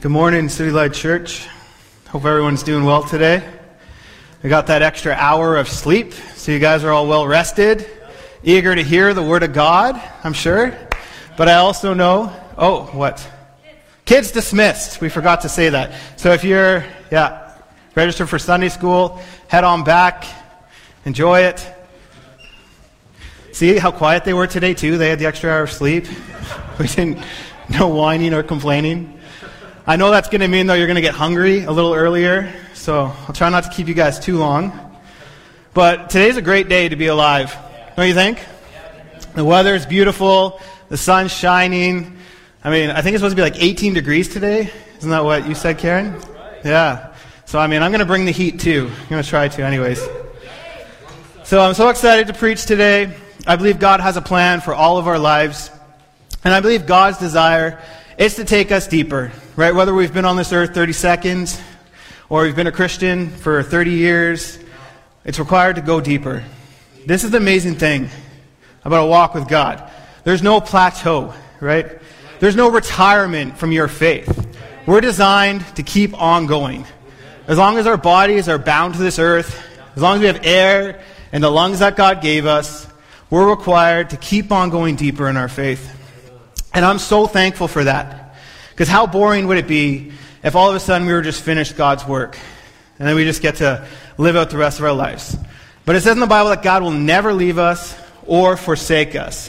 Good morning, City Light Church. Hope everyone's doing well today. We got that extra hour of sleep, so you guys are all well rested, eager to hear the Word of God, I'm sure. But I also know, what? Kids dismissed. We forgot to say that. So if you're, registered for Sunday school, head on back, enjoy it. See how quiet they were today, too? They had the extra hour of sleep. We didn't, no whining or complaining. I know that's going to mean, though, you're going to get hungry a little earlier, so I'll try not to keep you guys too long. But today's a great day to be alive, don't you think? The weather's beautiful, the sun's shining. I think it's supposed to be like 18 degrees today. Isn't that what you said, Karen? Yeah. So, I'm going to bring the heat, too. I'm going to try to anyways. So I'm so excited to preach today. I believe God has a plan for all of our lives. And I believe God's desire is to take us deeper, right? Whether we've been on this earth 30 seconds or we've been a Christian for 30 years, it's required to go deeper. This is the amazing thing about a walk with God. There's no plateau, right? There's no retirement from your faith. We're designed to keep on going. As long as our bodies are bound to this earth, as long as we have air and the lungs that God gave us, we're required to keep on going deeper in our faith. And I'm so thankful for that. Because how boring would it be if all of a sudden we were just finished God's work and then we just get to live out the rest of our lives? But it says in the Bible that God will never leave us or forsake us.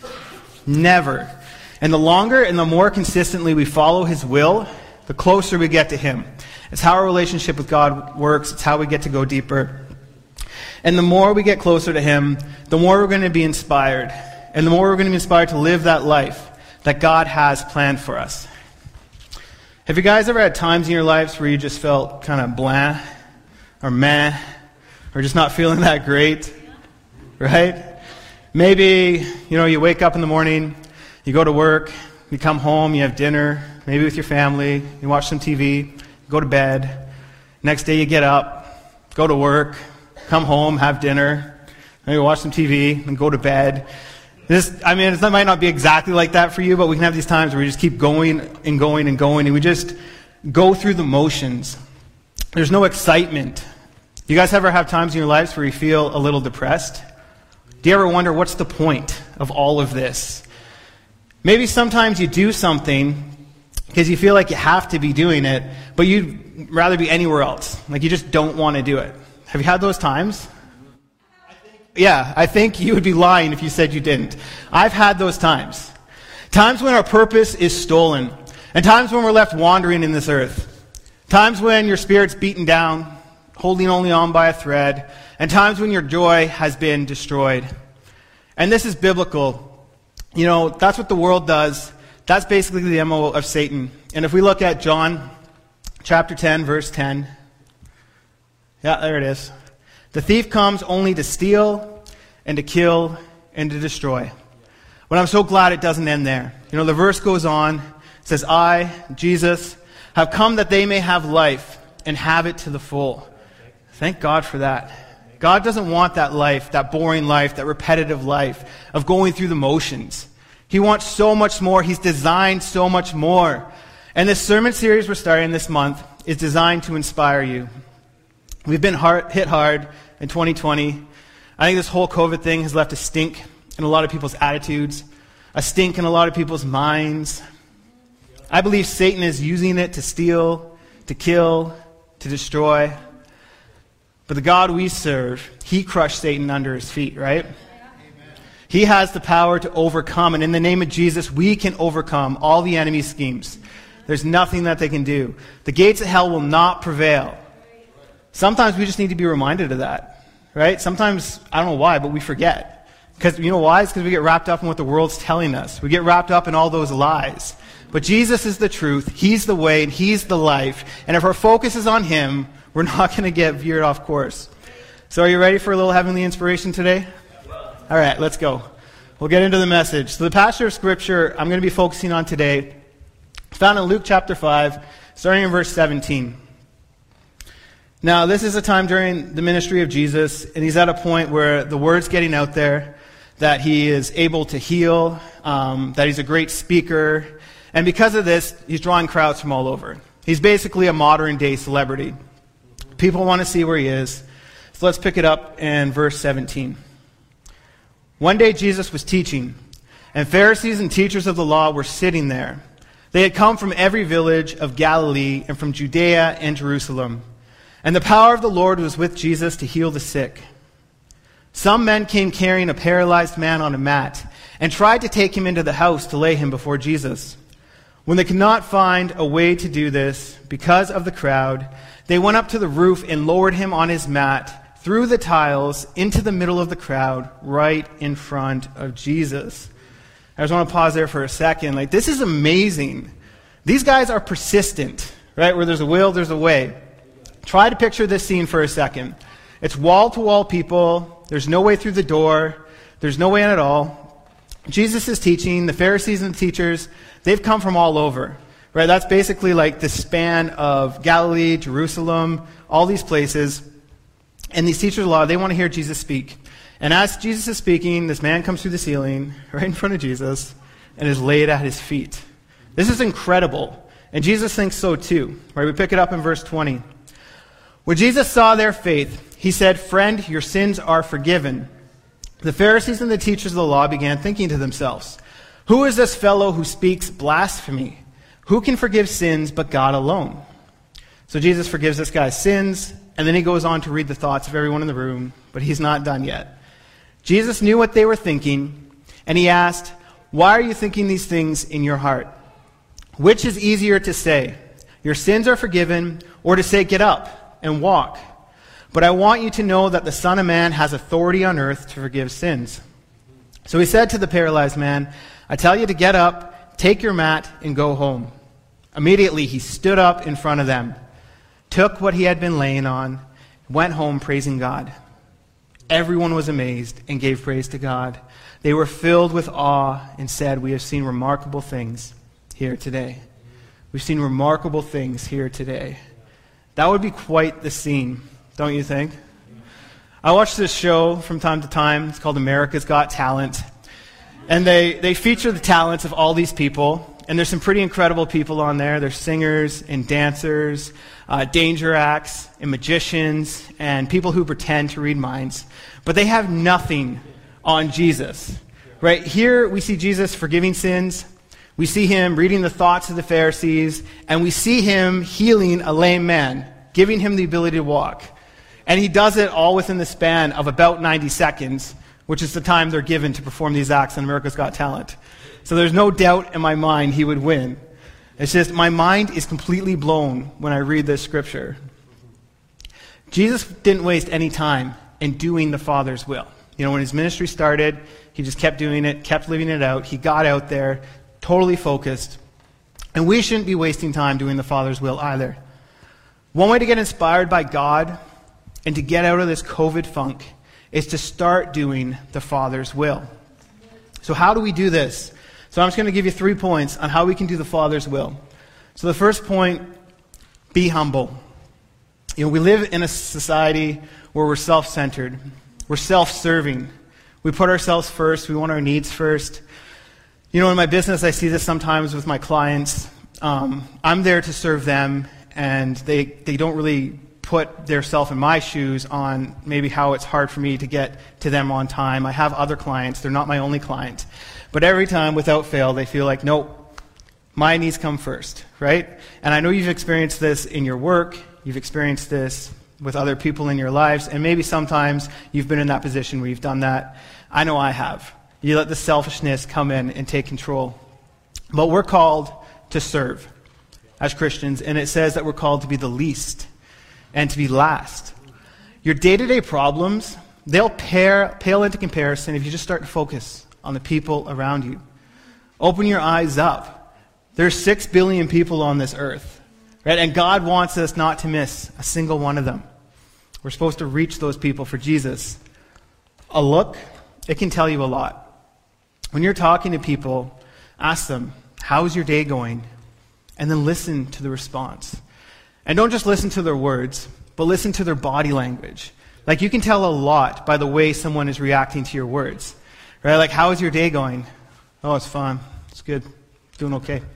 Never. And the longer and the more consistently we follow His will, the closer we get to Him. It's how our relationship with God works. It's how we get to go deeper. And the more we get closer to Him, the more we're going to be inspired. And the more we're going to be inspired to live that life that God has planned for us. Have you guys ever had times in your lives where you just felt kind of blah or meh or just not feeling that great? Right? Maybe, you wake up in the morning, you go to work, you come home, you have dinner, maybe with your family, you watch some TV, you go to bed. Next day you get up, go to work, come home, have dinner, maybe watch some TV, and go to bed. It might not be exactly like that for you, but we can have these times where we just keep going and going and going, and we just go through the motions. There's no excitement. You guys ever have times in your lives where you feel a little depressed? Do you ever wonder, what's the point of all of this? Maybe sometimes you do something because you feel like you have to be doing it, but you'd rather be anywhere else. Like you just don't want to do it. Have you had those times? I think you would be lying if you said you didn't. I've had those times. Times when our purpose is stolen. And times when we're left wandering in this earth. Times when your spirit's beaten down, holding only on by a thread. And times when your joy has been destroyed. And this is biblical. That's what the world does. That's basically the MO of Satan. And if we look at John chapter 10, verse 10. Yeah, there it is. The thief comes only to steal and to kill and to destroy. But I'm so glad it doesn't end there. The verse goes on. It says, I, Jesus, have come that they may have life and have it to the full. Thank God for that. God doesn't want that life, that boring life, that repetitive life of going through the motions. He wants so much more. He's designed so much more. And this sermon series we're starting this month is designed to inspire you. We've been hit hard in 2020. I think this whole COVID thing has left a stink in a lot of people's attitudes, a stink in a lot of people's minds. I believe Satan is using it to steal, to kill, to destroy. But the God we serve, He crushed Satan under His feet, right? He has the power to overcome, and in the name of Jesus, we can overcome all the enemy's schemes. There's nothing that they can do. The gates of hell will not prevail. Sometimes we just need to be reminded of that, right? Sometimes, I don't know why, but we forget. Because you know why? It's because we get wrapped up in what the world's telling us. We get wrapped up in all those lies. But Jesus is the truth. He's the way, and He's the life. And if our focus is on Him, we're not going to get veered off course. So are you ready for a little heavenly inspiration today? All right, let's go. We'll get into the message. So the passage of Scripture I'm going to be focusing on today is found in Luke chapter 5, starting in verse 17. Now, this is a time during the ministry of Jesus, and He's at a point where the word's getting out there that He is able to heal, that He's a great speaker, And because of this, he's drawing crowds from all over. He's basically a modern-day celebrity. People want to see where he is. So let's pick it up in verse 17. One day Jesus was teaching, and Pharisees and teachers of the law were sitting there. They had come from every village of Galilee and from Judea and Jerusalem. And the power of the Lord was with Jesus to heal the sick. Some men came carrying a paralyzed man on a mat and tried to take him into the house to lay him before Jesus. When they could not find a way to do this because of the crowd, they went up to the roof and lowered him on his mat through the tiles into the middle of the crowd right in front of Jesus. I just want to pause there for a second. This is amazing. These guys are persistent, right? Where there's a will, there's a way. Try to picture this scene for a second. It's wall-to-wall people. There's no way through the door. There's no way in at all. Jesus is teaching. The Pharisees and the teachers, they've come from all over, right? That's basically the span of Galilee, Jerusalem, all these places. And these teachers of the law, they want to hear Jesus speak. And as Jesus is speaking, this man comes through the ceiling right in front of Jesus and is laid at his feet. This is incredible. And Jesus thinks so too. Right? We pick it up in verse 20. When Jesus saw their faith, he said, "Friend, your sins are forgiven." The Pharisees and the teachers of the law began thinking to themselves, "Who is this fellow who speaks blasphemy? Who can forgive sins but God alone?" So Jesus forgives this guy's sins, and then he goes on to read the thoughts of everyone in the room, but he's not done yet. Jesus knew what they were thinking, and he asked, "Why are you thinking these things in your heart? Which is easier to say, 'Your sins are forgiven,' or to say, 'Get up and walk'? But I want you to know that the Son of Man has authority on earth to forgive sins." So he said to the paralyzed man, "I tell you to get up, take your mat, and go home." Immediately he stood up in front of them, took what he had been laying on, went home praising God. Everyone was amazed and gave praise to God. They were filled with awe and said, "We have seen remarkable things here today." We've seen remarkable things here today. That would be quite the scene, don't you think? I watch this show from time to time. It's called America's Got Talent. And they feature the talents of all these people. And there's some pretty incredible people on there. There's singers and dancers, danger acts and magicians, and people who pretend to read minds. But they have nothing on Jesus. Right? Here we see Jesus forgiving sins. We see him reading the thoughts of the Pharisees, and we see him healing a lame man, giving him the ability to walk. And he does it all within the span of about 90 seconds, which is the time they're given to perform these acts on America's Got Talent. So there's no doubt in my mind he would win. It's just my mind is completely blown when I read this scripture. Jesus didn't waste any time in doing the Father's will. When his ministry started, he just kept doing it, kept living it out. He got out there, totally focused. And we shouldn't be wasting time doing the Father's will either. One way to get inspired by God and to get out of this COVID funk is to start doing the Father's will. So how do we do this? So I'm just going to give you 3 points on how we can do the Father's will. So the first point, be humble. We live in a society where we're self-centered. We're self-serving. We put ourselves first. We want our needs first. In my business, I see this sometimes with my clients. I'm there to serve them, and they don't really put their self in my shoes on maybe how it's hard for me to get to them on time. I have other clients. They're not my only client. But every time, without fail, they feel like, nope, my needs come first, right? And I know you've experienced this in your work. You've experienced this with other people in your lives. And maybe sometimes you've been in that position where you've done that. I know I have. You let the selfishness come in and take control. But we're called to serve as Christians, and it says that we're called to be the least and to be last. Your day-to-day problems, they'll pale into comparison if you just start to focus on the people around you. Open your eyes up. There's 6 billion people on this earth, right? And God wants us not to miss a single one of them. We're supposed to reach those people for Jesus. A look, it can tell you a lot. When you're talking to people, ask them, "How's your day going?" And then listen to the response. And don't just listen to their words, but listen to their body language. You can tell a lot by the way someone is reacting to your words. Right? "How is your day going?" "Oh, it's fine. It's good. Doing okay."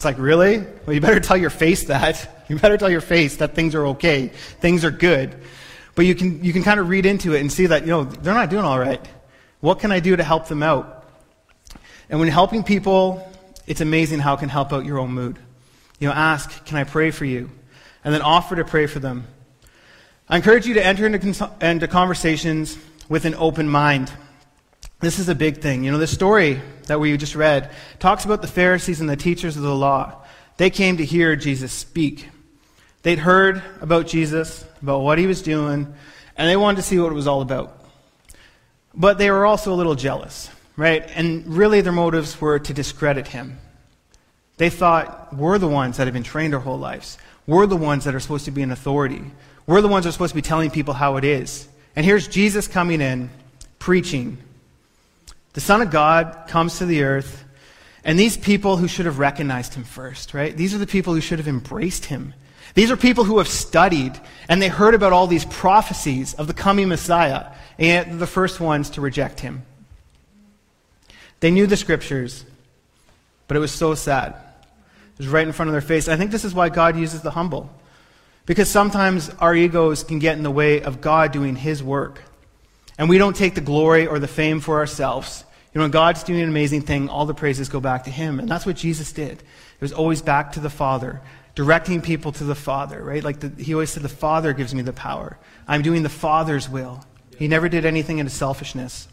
It's like, really? Well, you better tell your face that. You better tell your face that things are okay. Things are good. But you can kind of read into it and see that, they're not doing all right. What can I do to help them out? And when helping people, it's amazing how it can help out your own mood. Ask, can I pray for you? And then offer to pray for them. I encourage you to enter into conversations with an open mind. This is a big thing. This story that we just read talks about the Pharisees and the teachers of the law. They came to hear Jesus speak. They'd heard about Jesus, about what he was doing, and they wanted to see what it was all about. But they were also a little jealous, right? And really their motives were to discredit him. They thought, we're the ones that have been trained our whole lives. We're the ones that are supposed to be in authority. We're the ones that are supposed to be telling people how it is. And here's Jesus coming in, preaching. The Son of God comes to the earth, and these people who should have recognized him first, right? These are the people who should have embraced him. These are people who have studied, and they heard about all these prophecies of the coming Messiah, and yet they're the first ones to reject him. They knew the scriptures, but it was so sad. It was right in front of their face. I think this is why God uses the humble. Because sometimes our egos can get in the way of God doing his work. And we don't take the glory or the fame for ourselves. When God's doing an amazing thing, all the praises go back to him. And that's what Jesus did. It was always back to the Father, directing people to the Father, right? He always said, the Father gives me the power. I'm doing the Father's will. He never did anything into selfishness.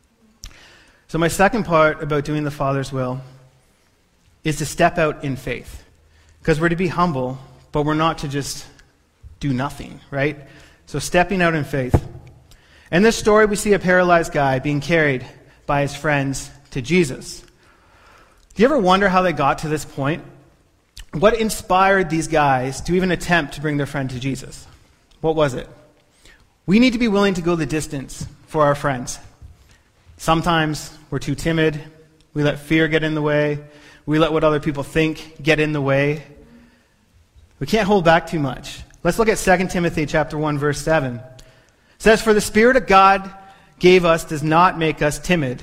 So my second part about doing the Father's will is to step out in faith. Because we're to be humble, but we're not to just do nothing, right? So stepping out in faith. In this story, we see a paralyzed guy being carried by his friends to Jesus. Do you ever wonder how they got to this point? What inspired these guys to even attempt to bring their friend to Jesus? What was it? We need to be willing to go the distance for our friends. Sometimes we're too timid. We let fear get in the way. We let what other people think get in the way. We can't hold back too much. Let's look at 2 Timothy chapter 1, verse 7. It says, for the Spirit of God gave us does not make us timid,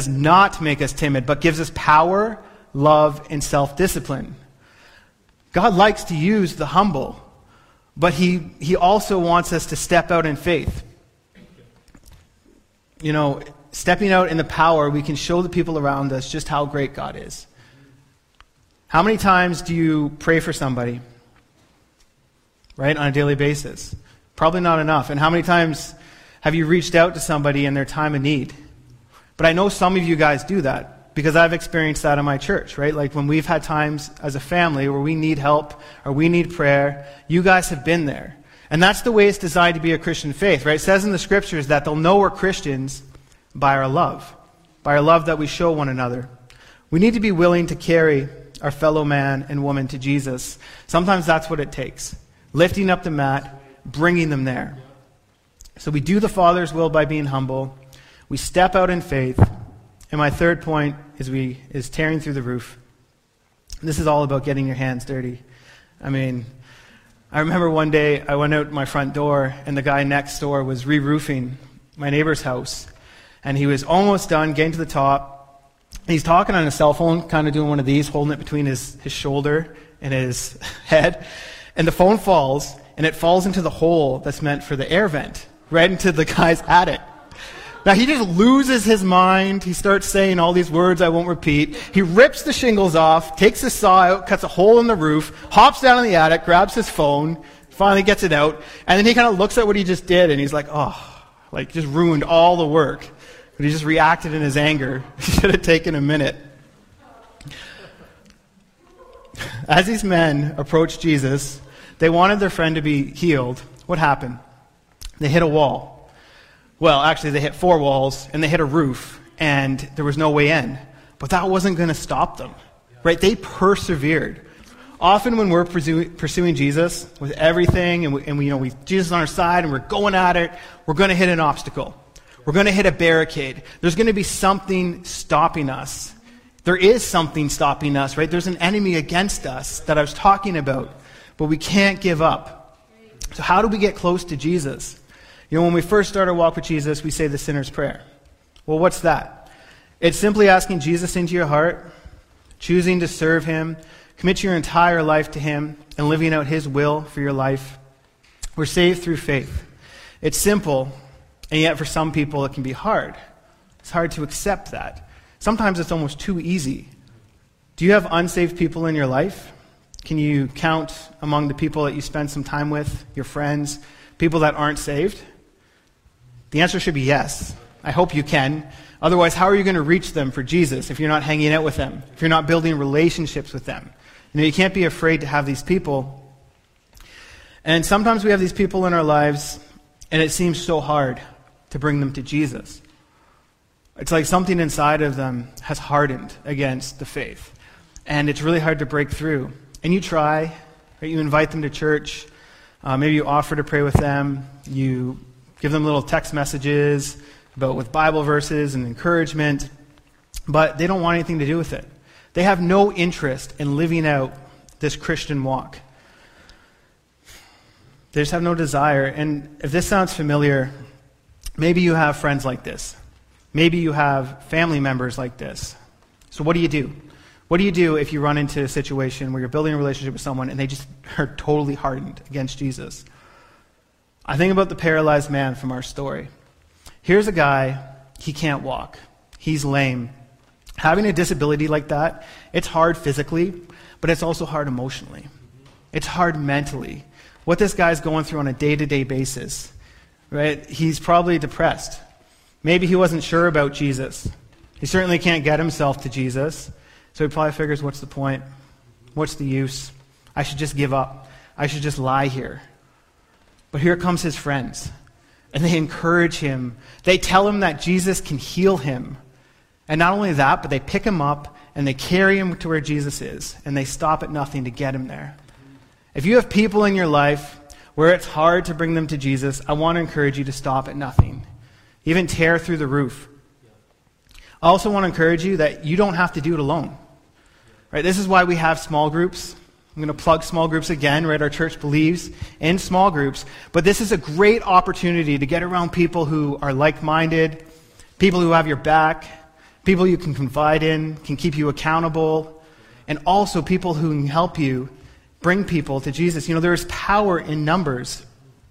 but gives us power, love, and self-discipline. God likes to use the humble, but he also wants us to step out in faith. Stepping out in the power, we can show the people around us just how great God is. How many times do you pray for somebody, right, on a daily basis? Probably not enough. And how many times have you reached out to somebody in their time of need? But I know some of you guys do that because I've experienced that in my church, right? Like when we've had times as a family where we need help or we need prayer, you guys have been there. And that's the way it's designed to be a Christian faith, right? It says in the scriptures that they'll know we're Christians by our love that we show one another. We need to be willing to carry our fellow man and woman to Jesus. Sometimes that's what it takes. Lifting up the mat, bringing them there. So we do the Father's will by being humble. We step out in faith. And my third point is tearing through the roof. This is all about getting your hands dirty. I remember one day I went out my front door and the guy next door was re-roofing my neighbor's house. And he was almost done, getting to the top. He's talking on his cell phone, kind of doing one of these, holding it between his shoulder and his head. And the phone falls, and it falls into the hole that's meant for the air vent, right into the guy's attic. Now, he just loses his mind. He starts saying all these words I won't repeat. He rips the shingles off, takes his saw out, cuts a hole in the roof, hops down in the attic, grabs his phone, finally gets it out, and then he kind of looks at what he just did, and he's like, just ruined all the work. But he just reacted in his anger. He should have taken a minute. As these men approached Jesus, they wanted their friend to be healed. What happened? They hit a wall. Well, actually, they hit 4 walls, and they hit a roof, and there was no way in. But that wasn't going to stop them, right? They persevered. Often when we're pursuing Jesus with everything, and we Jesus is on our side, and we're going at it, we're going to hit an obstacle. We're going to hit a barricade. There's going to be something stopping us. There is something stopping us, right? There's an enemy against us that I was talking about. But we can't give up. So how do we get close to Jesus? When we first start our walk with Jesus, we say the sinner's prayer. Well, what's that? It's simply asking Jesus into your heart, choosing to serve him, commit your entire life to him and living out his will for your life. We're saved through faith. It's simple, and yet for some people it can be hard. It's hard to accept that. Sometimes it's almost too easy. Do you have unsaved people in your life? Can you count among the people that you spend some time with, your friends, people that aren't saved? The answer should be yes. I hope you can. Otherwise, how are you going to reach them for Jesus if you're not hanging out with them, if you're not building relationships with them? You can't be afraid to have these people. And sometimes we have these people in our lives, and it seems so hard to bring them to Jesus. It's like something inside of them has hardened against the faith. And it's really hard to break through. And you try, right? You invite them to church. Maybe you offer to pray with them. You give them little text messages with Bible verses and encouragement. But they don't want anything to do with it. They have no interest in living out this Christian walk. They just have no desire. And if this sounds familiar, maybe you have friends like this. Maybe you have family members like this. So what do you do? What do you do if you run into a situation where you're building a relationship with someone and they just are totally hardened against Jesus? I think about the paralyzed man from our story. Here's a guy, he can't walk. He's lame. Having a disability like that, it's hard physically, but it's also hard emotionally. It's hard mentally. What this guy's going through on a day-to-day basis, right? He's probably depressed. Maybe he wasn't sure about Jesus. He certainly can't get himself to Jesus. So he probably figures, what's the point? What's the use? I should just give up. I should just lie here. But here comes his friends. And they encourage him. They tell him that Jesus can heal him. And not only that, but they pick him up and they carry him to where Jesus is. And they stop at nothing to get him there. If you have people in your life where it's hard to bring them to Jesus, I want to encourage you to stop at nothing. Even tear through the roof. I also want to encourage you that you don't have to do it alone. Right? This is why we have small groups. I'm going to plug small groups again, right? Our church believes in small groups. But this is a great opportunity to get around people who are like-minded, people who have your back, people you can confide in, can keep you accountable, and also people who can help you bring people to Jesus. There is power in numbers.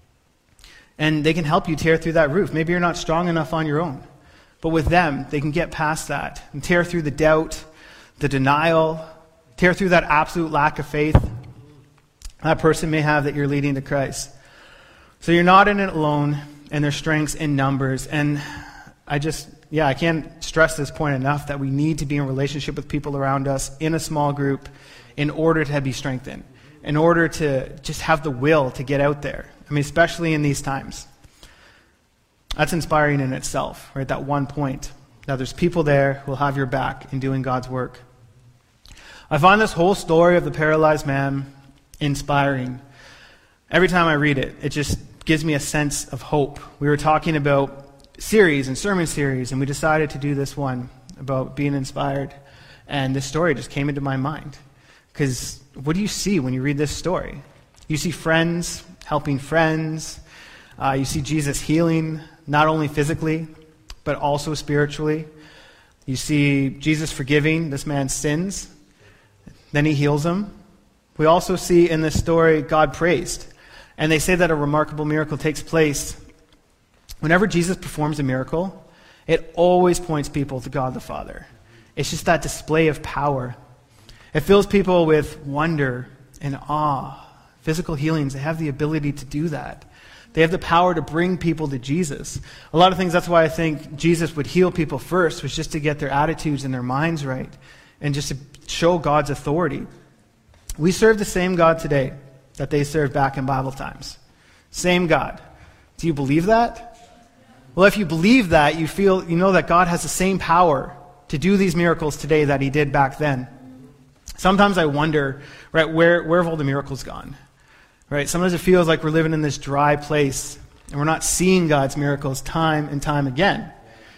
And they can help you tear through that roof. Maybe you're not strong enough on your own. But with them, they can get past that and tear through the doubt, the denial, tear through that absolute lack of faith that person may have that you're leading to Christ. So you're not in it alone, and there's strengths in numbers. And I can't stress this point enough that we need to be in relationship with people around us in a small group in order to be strengthened, in order to just have the will to get out there. Especially in these times. That's inspiring in itself, right? That one point. Now there's people there who will have your back in doing God's work. I find this whole story of the paralyzed man inspiring. Every time I read it, it just gives me a sense of hope. We were talking about series and sermon series, and we decided to do this one about being inspired. And this story just came into my mind. Because what do you see when you read this story? You see friends helping friends. You see Jesus healing, not only physically, but also spiritually. You see Jesus forgiving this man's sins. Then he heals him. We also see in this story God praised. And they say that a remarkable miracle takes place. Whenever Jesus performs a miracle, it always points people to God the Father. It's just that display of power. It fills people with wonder and awe. Physical healings, they have the ability to do that. They have the power to bring people to Jesus. A lot of things, that's why I think Jesus would heal people first, was just to get their attitudes and their minds right, and just to show God's authority. We serve the same God today that they served back in Bible times. Same God. Do you believe that? Well, if you believe that, you know that God has the same power to do these miracles today that he did back then. Sometimes I wonder, right, where have all the miracles gone? Right? Sometimes it feels like we're living in this dry place and we're not seeing God's miracles time and time again.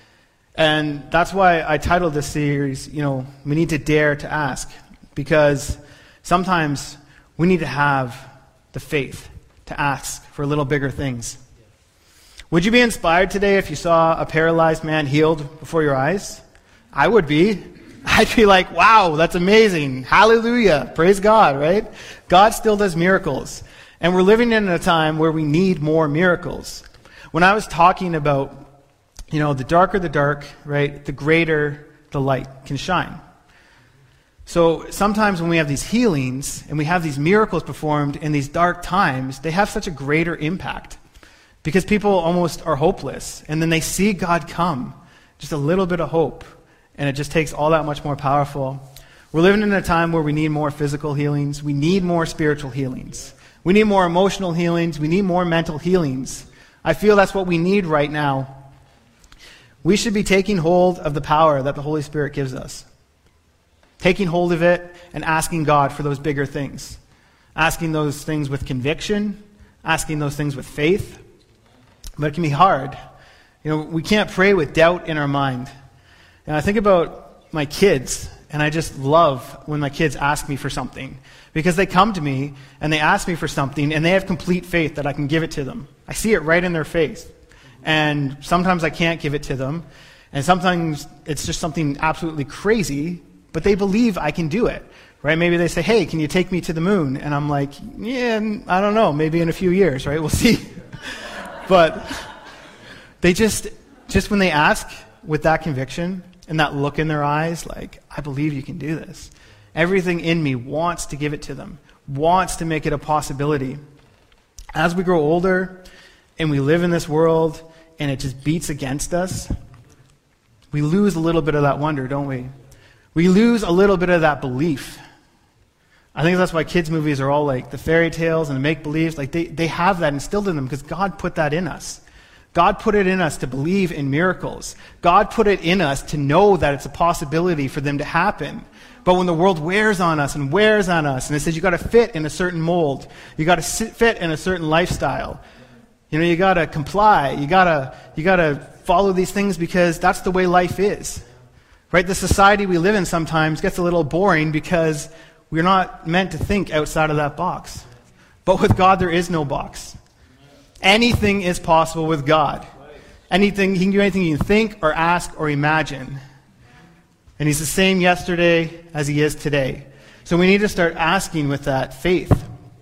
And that's why I titled this series, we need to dare to ask. Because sometimes we need to have the faith to ask for a little bigger things. Would you be inspired today if you saw a paralyzed man healed before your eyes? I would be. I'd be like, wow, that's amazing. Hallelujah. Praise God, right? God still does miracles. And we're living in a time where we need more miracles. When I was talking about, the darker the dark, right, the greater the light can shine. So sometimes when we have these healings and we have these miracles performed in these dark times, they have such a greater impact because people almost are hopeless. And then they see God come, just a little bit of hope, and it just takes all that much more powerful. We're living in a time where we need more physical healings. We need more spiritual healings. We need more emotional healings. We need more mental healings. I feel that's what we need right now. We should be taking hold of the power that the Holy Spirit gives us. Taking hold of it and asking God for those bigger things. Asking those things with conviction. Asking those things with faith. But it can be hard. We can't pray with doubt in our mind. And I think about my kids, and I just love when my kids ask me for something. Because they come to me, and they ask me for something, and they have complete faith that I can give it to them. I see it right in their face. And sometimes I can't give it to them. And sometimes it's just something absolutely crazy, but they believe I can do it. Right? Maybe they say, hey, can you take me to the moon? And I'm like, yeah, I don't know, maybe in a few years, right? We'll see. But they just when they ask with that conviction and that look in their eyes, like, I believe you can do this. Everything in me wants to give it to them, wants to make it a possibility. As we grow older and we live in this world and it just beats against us, we lose a little bit of that wonder, don't we? We lose a little bit of that belief. I think that's why kids' movies are all like the fairy tales and the make-believes. Like they have that instilled in them because God put that in us. God put it in us to believe in miracles. God put it in us to know that it's a possibility for them to happen. But when the world wears on us and it says you got to fit in a certain mold, you got to fit in a certain lifestyle, you got to comply, you got to follow these things because that's the way life is. Right? The society we live in sometimes gets a little boring because we're not meant to think outside of that box. But with God, there is no box. Anything is possible with God. Anything, He can do anything you can think or ask or imagine. And He's the same yesterday as He is today. So we need to start asking with that faith.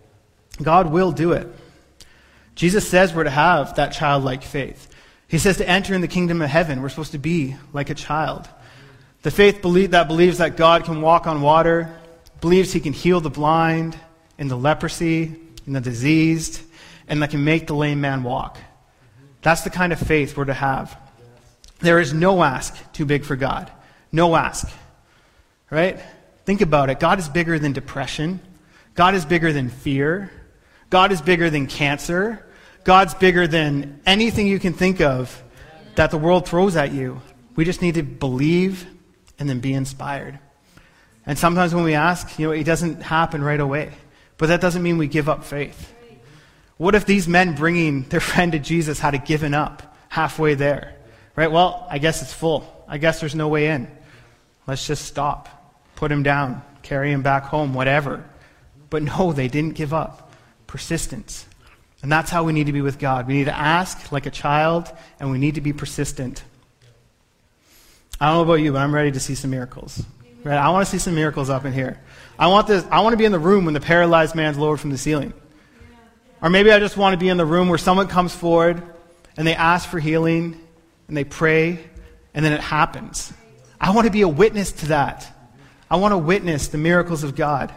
God will do it. Jesus says we're to have that childlike faith. He says to enter in the kingdom of heaven, we're supposed to be like a child. The faith that believes that God can walk on water, believes He can heal the blind and the leprosy and the diseased, and that can make the lame man walk. That's the kind of faith we're to have. There is no ask too big for God. No ask. Right? Think about it. God is bigger than depression. God is bigger than fear. God is bigger than cancer. God's bigger than anything you can think of that the world throws at you. We just need to believe and then be inspired. And sometimes when we ask, it doesn't happen right away. But that doesn't mean we give up faith. What if these men bringing their friend to Jesus had given up halfway there? Right? Well, I guess it's full. I guess there's no way in. Let's just stop. Put him down. Carry him back home. Whatever. But no, they didn't give up. Persistence. And that's how we need to be with God. We need to ask like a child, and we need to be persistent. I don't know about you, but I'm ready to see some miracles. Right? I want to see some miracles up in here. I want to be in the room when the paralyzed man's lowered from the ceiling. Or maybe I just want to be in the room where someone comes forward and they ask for healing and they pray and then it happens. I want to be a witness to that. I want to witness the miracles of God.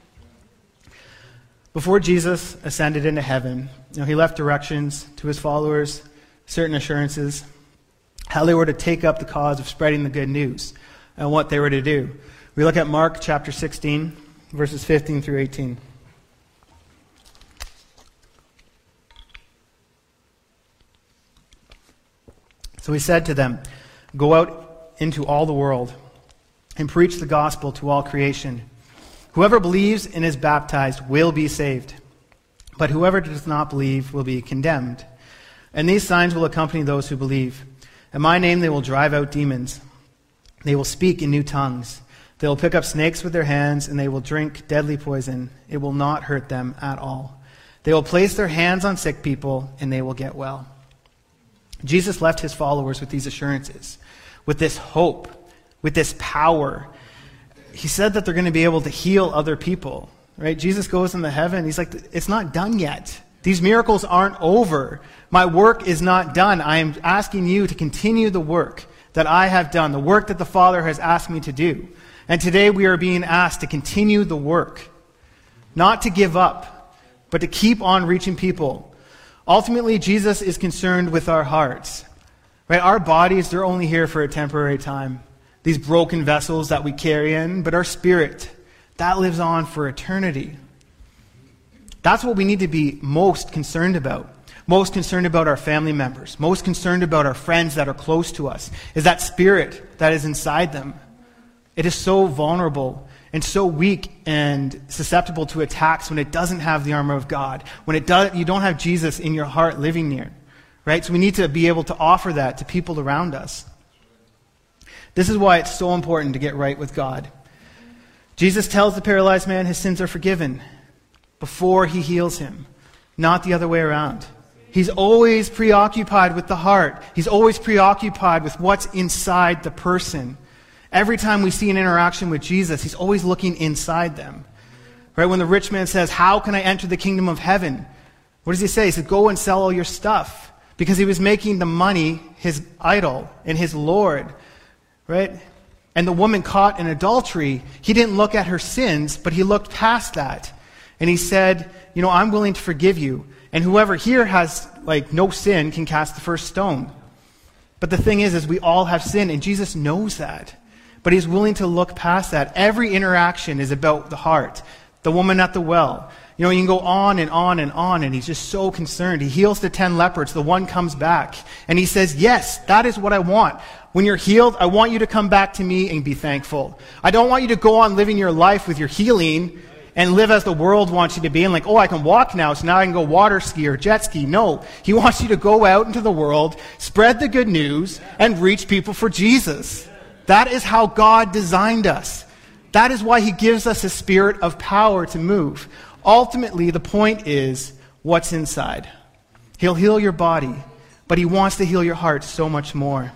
Before Jesus ascended into heaven, He left directions to His followers, certain assurances, how they were to take up the cause of spreading the good news and what they were to do. We look at Mark chapter 16, verses 15 through 18. So He said to them, "Go out into all the world and preach the gospel to all creation. Whoever believes and is baptized will be saved, but whoever does not believe will be condemned. And these signs will accompany those who believe. In my name they will drive out demons. They will speak in new tongues. They will pick up snakes with their hands, and they will drink deadly poison. It will not hurt them at all. They will place their hands on sick people, and they will get well." Jesus left His followers with these assurances, with this hope, with this power. he said that they're going to be able to heal other people, right? Jesus goes into heaven. He's like, it's not done yet. These miracles aren't over. My work is not done. I am asking you to continue the work that I have done, the work that the Father has asked me to do. And today we are being asked to continue the work, not to give up, but to keep on reaching people. Ultimately, Jesus is concerned with our hearts. Right? Our bodies, they're only here for a temporary time. These broken vessels that we carry in, but our spirit, that lives on for eternity. That's what we need to be most concerned about. Most concerned about our family members. Most concerned about our friends that are close to us. Is that spirit that is inside them. It is so vulnerable and so weak and susceptible to attacks when it doesn't have the armor of God. When you don't have Jesus in your heart living near. Right? So we need to be able to offer that to people around us. This is why it's so important to get right with God. Jesus tells the paralyzed man his sins are forgiven before he heals him, not the other way around. He's always preoccupied with the heart. He's always preoccupied with what's inside the person. Every time we see an interaction with Jesus, he's always looking inside them. Right? When the rich man says, "How can I enter the kingdom of heaven?" What does he say? He said, "Go and sell all your stuff." Because he was making the money his idol and his Lord. Right? And the woman caught in adultery, he didn't look at her sins, but he looked past that. And he said, I'm willing to forgive you. And whoever here has no sin can cast the first stone. But the thing is we all have sin, and Jesus knows that. But he's willing to look past that. Every interaction is about the heart. The woman at the well. You can go on and on and on, and he's just so concerned. He heals the 10 lepers. The one comes back. And he says, yes, that is what I want. When you're healed, I want you to come back to me and be thankful. I don't want you to go on living your life with your healing and live as the world wants you to be. And I can walk now, so now I can go water ski or jet ski. No, he wants you to go out into the world, spread the good news, and reach people for Jesus. That is how God designed us. That is why he gives us a spirit of power to move. Ultimately, the point is what's inside. He'll heal your body, but he wants to heal your heart so much more.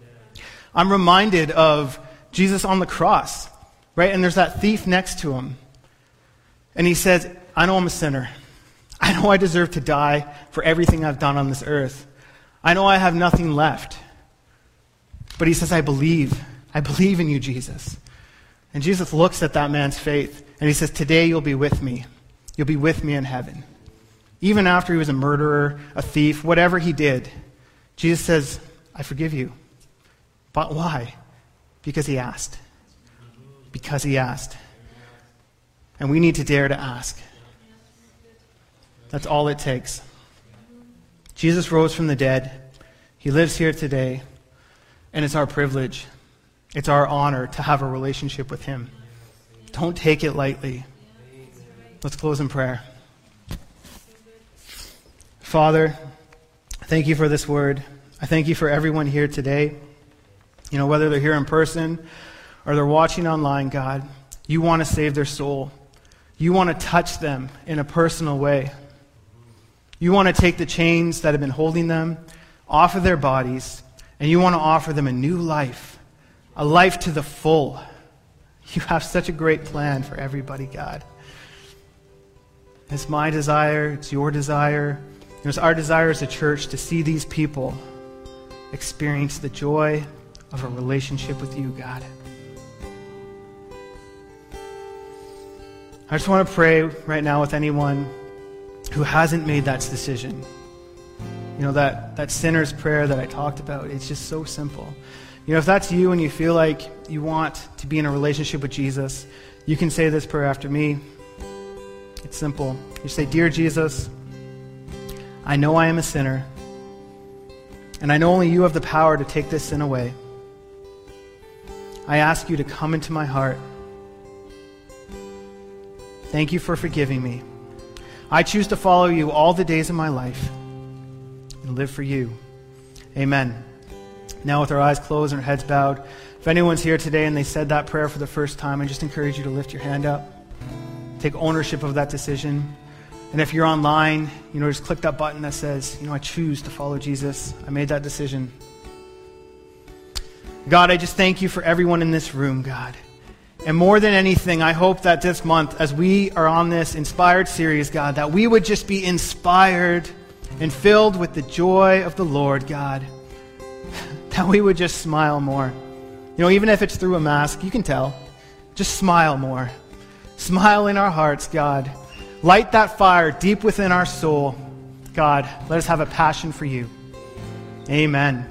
I'm reminded of Jesus on the cross, right? And there's that thief next to him. And he says, I know I'm a sinner. I know I deserve to die for everything I've done on this earth. I know I have nothing left. But he says, I believe. I believe in you, Jesus. And Jesus looks at that man's faith, and he says, today you'll be with me. You'll be with me in heaven. Even after he was a murderer, a thief, whatever he did, Jesus says, I forgive you. But why? Because he asked. Because he asked. And we need to dare to ask. That's all it takes. Jesus rose from the dead. He lives here today. And it's our privilege. It's our honor to have a relationship with him. Don't take it lightly. Let's close in prayer. Father, thank you for this word. I thank you for everyone here today. Whether they're here in person or they're watching online, God, you want to save their soul. You want to touch them in a personal way. You want to take the chains that have been holding them off of their bodies, and you want to offer them a new life, a life to the full. You have such a great plan for everybody, God. It's my desire, it's your desire, it's our desire as a church to see these people experience the joy of a relationship with you, God. I just want to pray right now with anyone who hasn't made that decision. That sinner's prayer that I talked about, it's just so simple. If that's you and you feel like you want to be in a relationship with Jesus, you can say this prayer after me. It's simple. You say, Dear Jesus, I know I am a sinner, and I know only you have the power to take this sin away. I ask you to come into my heart. Thank you for forgiving me. I choose to follow you all the days of my life and live for you. Amen. Now with our eyes closed and our heads bowed, if anyone's here today and they said that prayer for the first time, I just encourage you to lift your hand up. Take ownership of that decision. And if you're online, just click that button that says, I choose to follow Jesus. I made that decision. God, I just thank you for everyone in this room, God. And more than anything, I hope that this month, as we are on this Inspired series, God, that we would just be inspired and filled with the joy of the Lord, God. That we would just smile more. You know, even if it's through a mask, you can tell. Just smile more. Smile in our hearts, God. Light that fire deep within our soul. God, let us have a passion for you. Amen.